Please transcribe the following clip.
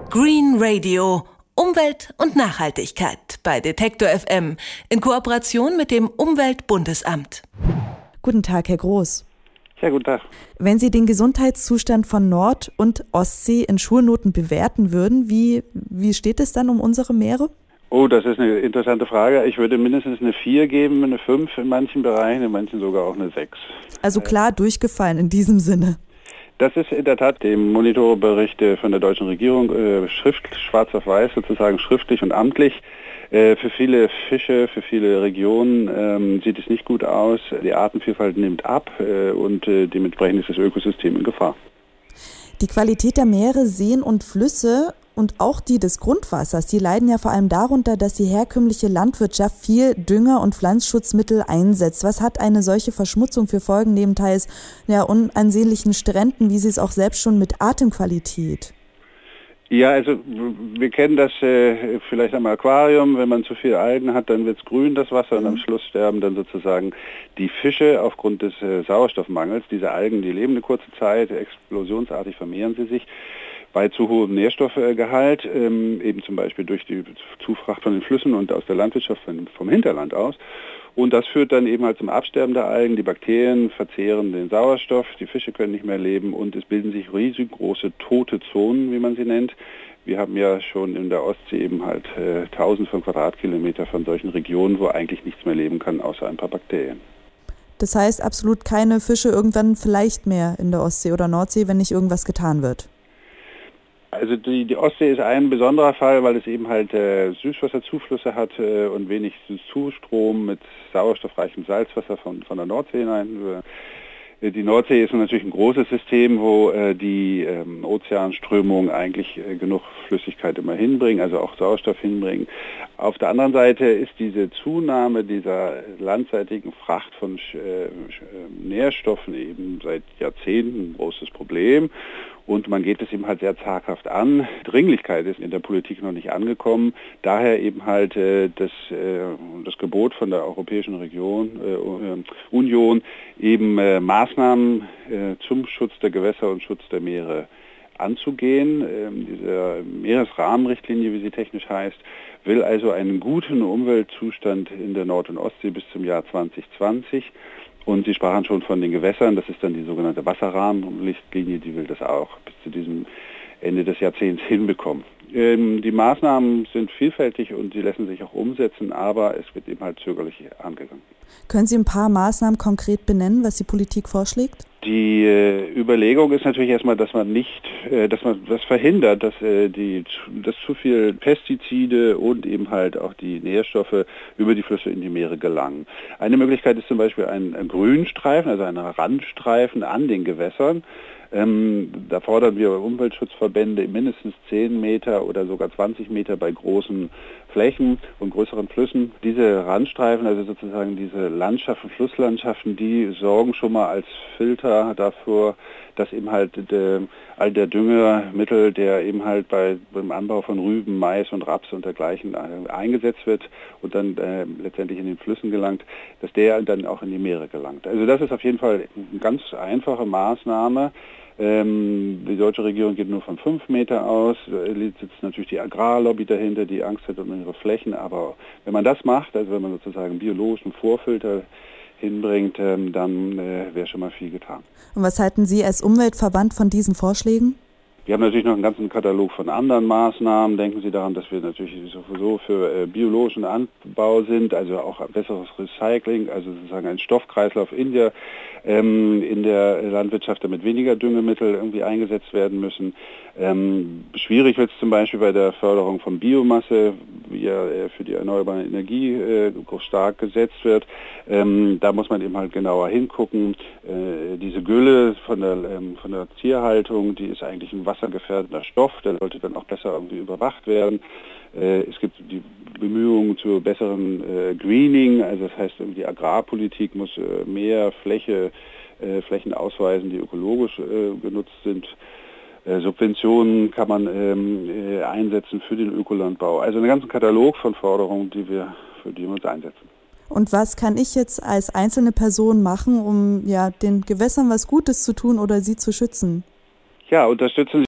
Green Radio. Umwelt und Nachhaltigkeit bei Detektor FM in Kooperation mit dem Umweltbundesamt. Guten Tag, Herr Groß. Ja, guten Tag. Wenn Sie den Gesundheitszustand von Nord- und Ostsee in Schulnoten bewerten würden, wie steht es dann um unsere Meere? Oh, das ist eine interessante Frage. Ich würde mindestens eine 4 geben, eine 5 in manchen Bereichen, in manchen sogar auch eine 6. Also klar durchgefallen in diesem Sinne. Das ist in der Tat dem Monitorbericht von der deutschen Regierung schwarz auf weiß, sozusagen schriftlich und amtlich. Für viele Fische, für viele Regionen sieht es nicht gut aus. Die Artenvielfalt nimmt ab und dementsprechend ist das Ökosystem in Gefahr. Die Qualität der Meere, Seen und Flüsse und auch die des Grundwassers, die leiden ja vor allem darunter, dass die herkömmliche Landwirtschaft viel Dünger und Pflanzenschutzmittel einsetzt. Was hat eine solche Verschmutzung für Folgen neben teils unansehnlichen Stränden, wie Sie es auch selbst schon mit Atemqualität? Ja, also wir kennen das vielleicht am Aquarium, wenn man zu viel Algen hat, dann wird es grün, das Wasser, und am Schluss sterben dann sozusagen die Fische aufgrund des Sauerstoffmangels. Diese Algen, die leben eine kurze Zeit, explosionsartig vermehren sie sich. Bei zu hohem Nährstoffgehalt, eben zum Beispiel durch die Zufracht von den Flüssen und aus der Landwirtschaft vom Hinterland aus. Und das führt dann eben halt zum Absterben der Algen. Die Bakterien verzehren den Sauerstoff, die Fische können nicht mehr leben und es bilden sich riesengroße tote Zonen, wie man sie nennt. Wir haben ja schon in der Ostsee eben halt 1000 von Quadratkilometer von solchen Regionen, wo eigentlich nichts mehr leben kann, außer ein paar Bakterien. Das heißt absolut keine Fische irgendwann vielleicht mehr in der Ostsee oder Nordsee, wenn nicht irgendwas getan wird? Also die Ostsee ist ein besonderer Fall, weil es eben halt Süßwasserzuflüsse hat und wenig Zustrom mit sauerstoffreichem Salzwasser von der Nordsee hinein. Die Nordsee ist natürlich ein großes System, wo die Ozeanströmungen eigentlich genug Flüssigkeit immer hinbringen, also auch Sauerstoff hinbringen. Auf der anderen Seite ist diese Zunahme dieser landseitigen Fracht von Nährstoffen eben seit Jahrzehnten ein großes Problem. Und man geht es eben halt sehr zaghaft an. Dringlichkeit ist in der Politik noch nicht angekommen. Daher eben halt das Gebot von der Europäischen Union, eben Maßnahmen zum Schutz der Gewässer und Schutz der Meere anzugehen. Diese Meeresrahmenrichtlinie, wie sie technisch heißt, will also einen guten Umweltzustand in der Nord- und Ostsee bis zum Jahr 2020. Und Sie sprachen schon von den Gewässern, das ist dann die sogenannte Wasserrahmenrichtlinie, die will das auch bis zu diesem Ende des Jahrzehnts hinbekommen. Die Maßnahmen sind vielfältig und sie lassen sich auch umsetzen, aber es wird eben halt zögerlich angegangen. Können Sie ein paar Maßnahmen konkret benennen, was die Politik vorschlägt? Die Überlegung ist natürlich erstmal, dass man das verhindert, dass zu viel Pestizide und eben halt auch die Nährstoffe über die Flüsse in die Meere gelangen. Eine Möglichkeit ist zum Beispiel ein Grünstreifen, also ein Randstreifen an den Gewässern. Da fordern wir Umweltschutzverbände mindestens 10 Meter oder sogar 20 Meter bei großen Flächen und größeren Flüssen. Diese Randstreifen, also sozusagen diese Landschaften, Flusslandschaften, die sorgen schon mal als Filter dafür, dass eben halt all der Düngemittel, der eben halt beim Anbau von Rüben, Mais und Raps und dergleichen eingesetzt wird und dann letztendlich in den Flüssen gelangt, dass der dann auch in die Meere gelangt. Also das ist auf jeden Fall eine ganz einfache Maßnahme. Die deutsche Regierung geht nur von 5 Meter aus, sitzt natürlich die Agrarlobby dahinter, die Angst hat um ihre Flächen, aber wenn man das macht, also wenn man sozusagen biologischen Vorfilter hinbringt, dann wäre schon mal viel getan. Und was halten Sie als Umweltverband von diesen Vorschlägen? Wir haben natürlich noch einen ganzen Katalog von anderen Maßnahmen. Denken Sie daran, dass wir natürlich sowieso für biologischen Anbau sind, also auch ein besseres Recycling, also sozusagen ein Stoffkreislauf in der Landwirtschaft, damit weniger Düngemittel irgendwie eingesetzt werden müssen. Schwierig wird es zum Beispiel bei der Förderung von Biomasse, wie ja für die erneuerbare Energie stark gesetzt wird. Da muss man eben halt genauer hingucken. Diese Gülle von der Tierhaltung, die ist eigentlich ein wassergefährdeter Stoff, der sollte dann auch besser irgendwie überwacht werden. Es gibt die Bemühungen zu besseren Greening, also das heißt, die Agrarpolitik muss mehr Flächen ausweisen, die ökologisch genutzt sind. Subventionen kann man einsetzen für den Ökolandbau. Also einen ganzen Katalog von Forderungen, für die wir uns einsetzen. Und was kann ich jetzt als einzelne Person machen, um den Gewässern was Gutes zu tun oder sie zu schützen? Ja, unterstützen